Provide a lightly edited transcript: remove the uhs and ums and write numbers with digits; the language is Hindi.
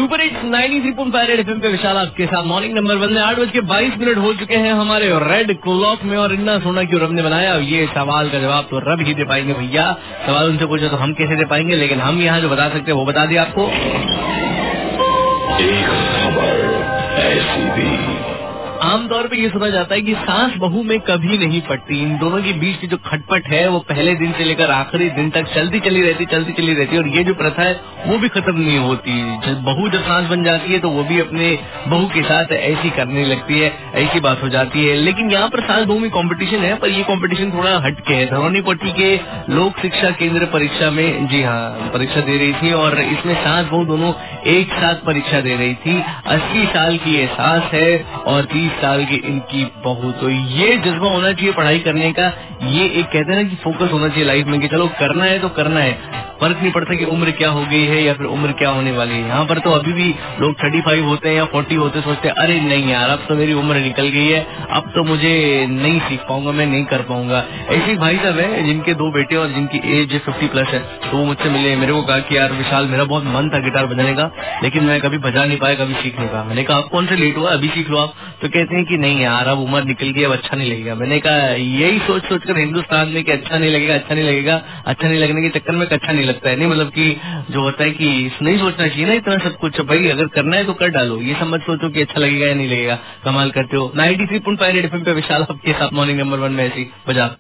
सुपर हिट्स 93.5 एफएम पे विशाल आपके साथ मॉर्निंग नंबर 1 में 8:22 हो चुके हैं हमारे रेड क्लॉक में। और इतना सोना क्यों रब ने बनाया, ये सवाल का जवाब तो रब ही दे पाएंगे भैया। सवाल उनसे पूछो तो हम कैसे दे पाएंगे, लेकिन हम यहाँ जो बता सकते हैं वो बता दिया आपको। एक खबर ऐसी भी आमतौर पे ये सुना जाता है कि सास बहू में कभी नहीं पटती। इन दोनों के बीच की जो खटपट है वो पहले दिन से लेकर आखिरी दिन तक चलती चली रहती। और ये जो प्रथा है वो भी खत्म नहीं होती। बहू जब सास बन जाती है तो वो भी अपने बहू के साथ ऐसी करने लगती है, ऐसी बात हो जाती है। लेकिन यहाँ पर सास बहू में कंपटीशन है, पर ये कंपटीशन थोड़ा हटके है। धरोनीपट्टी के लोक शिक्षा केंद्र परीक्षा में, जी हाँ, परीक्षा दे रही थी और इसमें सास बहू दोनों एक साथ परीक्षा दे रही थी। 80 साल की ये सास है और 30 साल की इनकी बहू। तो ये जज्बा होना चाहिए पढ़ाई करने का। ये एक कहते हैं ना कि फोकस होना चाहिए लाइफ में कि चलो करना है तो करना है, फर्क नहीं पड़ता कि उम्र क्या हो गई है या फिर उम्र क्या होने वाली है। यहाँ पर तो अभी भी लोग 35 होते हैं या 40 होते सोचते हैं अरे नहीं यार, अब तो मेरी उम्र निकल गई है, अब तो मुझे नहीं सीख पाऊंगा, मैं नहीं कर पाऊंगा। ऐसे भाई साहब है जिनके 2 बेटे और जिनकी एज 50+ है, तो वो मुझसे मिले, मेरे को कहा कि यार विशाल, मेरा बहुत मन था गिटार बजाने का, लेकिन मैं कभी बजा नहीं पाया, कभी सीख नहीं पाया। मैंने कहा आप कौन से लेट हुआ, अभी सीख लो आप। तो कहते हैं कि नहीं यार, अब उम्र निकल गई, अब अच्छा नहीं लगेगा। मैंने कहा यही सोच कर हिंदुस्तान में कि अच्छा नहीं लगेगा, अच्छा नहीं लगने के चक्कर में अच्छा नहीं लगता है। नहीं मतलब कि जो होता है कि नहीं सोचना चाहिए ना इतना सब कुछ। भाई अगर करना है तो कर डालो, ये सब मत सोचो कि अच्छा लगेगा या नहीं लगेगा। कमाल करते हो। 93.5 एफएम पे विशाल आपके साथ मॉर्निंग नंबर 1 में ऐसी बजा